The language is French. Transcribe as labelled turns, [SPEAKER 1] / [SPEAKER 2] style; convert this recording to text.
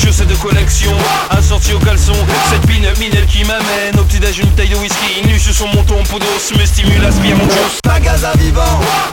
[SPEAKER 1] chaussette de collection, assorti au caleçon. Cette minette qui m'amène au petit-déj une taille de whisky. Nu sur son menton, peau d'os me stimule, aspire mon juice.
[SPEAKER 2] Magasin vivant,